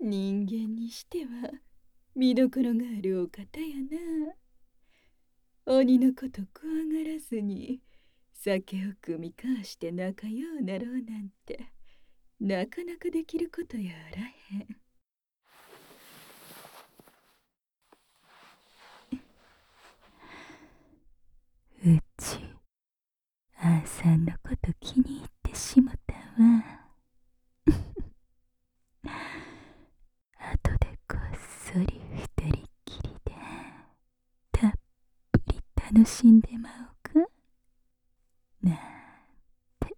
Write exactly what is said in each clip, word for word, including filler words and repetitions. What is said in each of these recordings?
人間にしては見どころがあるお方やな。鬼のこと怖がらずに酒を酌み交わして仲良うなろうなんてなかなかできることやあらへん。 うちあんさんのこと気に入ってしもたわ。後でこっそり二人きりでたっぷり楽しんでまおうかなんて。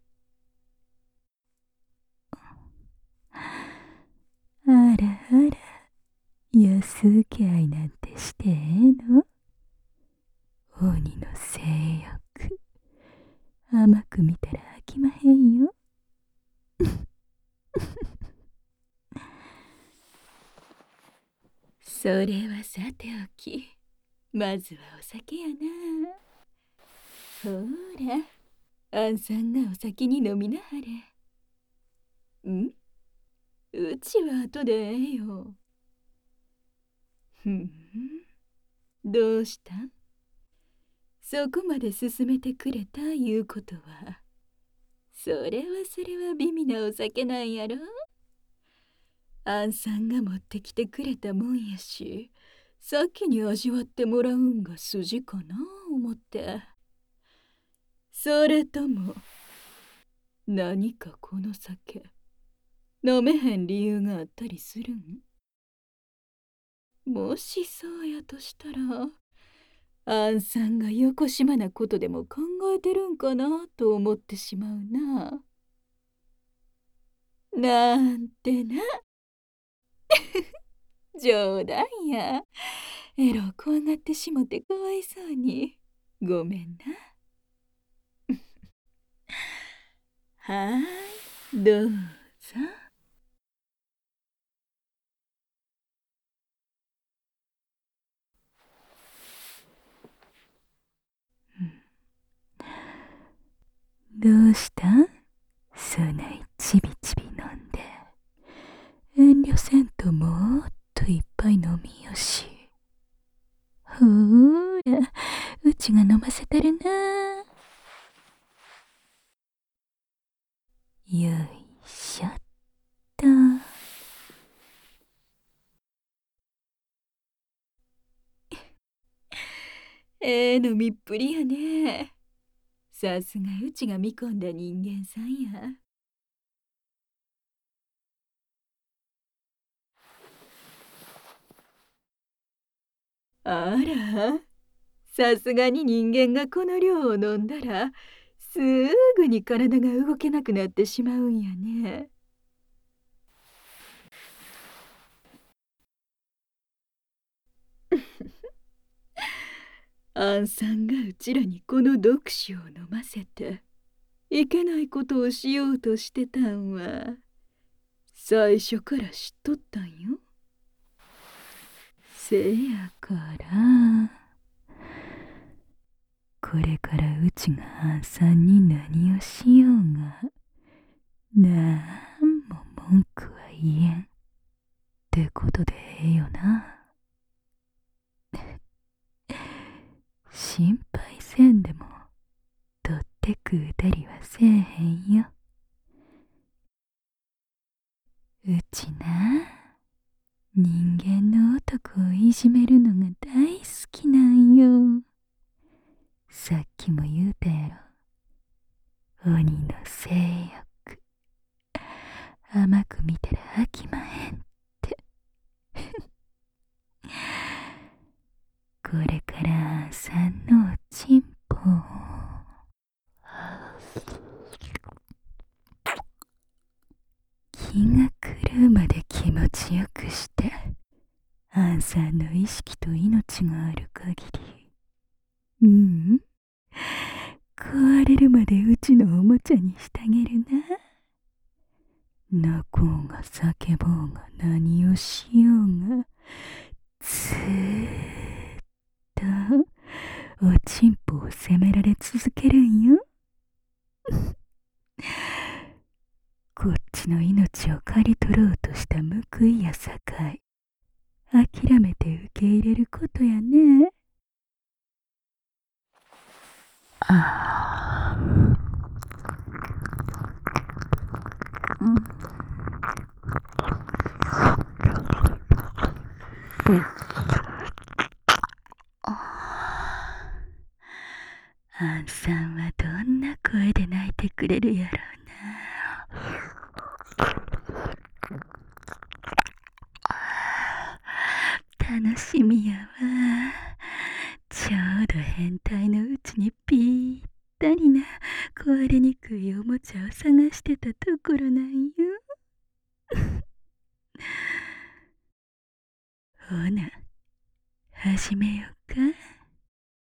あらあら、安請け合いなんてしてええの？鬼の性欲甘く見たら飽きまへんよ。 それはさておき、まずはお酒やな。ほら、あんさんがお先に飲みなはれ。ん？うちは後でええよ。ふん、どうしたん？そこまで進めてくれたいうことは、それはそれは美味なお酒なんやろ。あんさんが持ってきてくれたもんやし、先に味わってもらうんが筋かな思って。それとも何かこの酒飲めへん理由があったりするん？もしそうやとしたら、あんさんがよこしまなことでも考えてるんかなと思ってしまうな。なんてな。冗談や。えろ怖がってしもてかわいそうに。ごめんな。はーい、どうぞ。 どうしたん？そないちびちび飲んで。遠慮せんともっといっぱい飲みよし。ほーら、うちが飲ませたるな。よいしょっと。 ええ飲みっぷりやね。さすがうちが見込んだ人間さんや。あら、さすがに人間がこの量を飲んだらすぐに体が動けなくなってしまうんやね。あんさんがうちらにこの毒酒を飲ませていけないことをしようとしてたんは最初から知っとったんよ。せやからこれからうちがあんさんに何をしようがなんも文句は言えんってことでええよな。心配せんでも取って食うたりはせえへんよ。うちな、人間の男をいじめるのが大好きなんよ。さっきも言うたやろ。鬼の性欲甘く見たら飽きまへんって。これからあんさんのおちんぽを気が狂うまで気持ちよくしてあんさんの意識と命がある限り、うん、壊れるまでうちのおもちゃにしてあげるな。泣こうが叫ぼうが何をしようがずーっとおちんぽを責められ続けるんよ。ここっちの命を刈り取ろうとした報いやさかい、諦めて受け入れることやね。ああ、うん、あんさんはどんな声で泣いてくれるやろうな。楽しみやわ。ちょうど変態のうちにぴったりな壊れにくいおもちゃを探してたところなんよ。ほな、始めようか。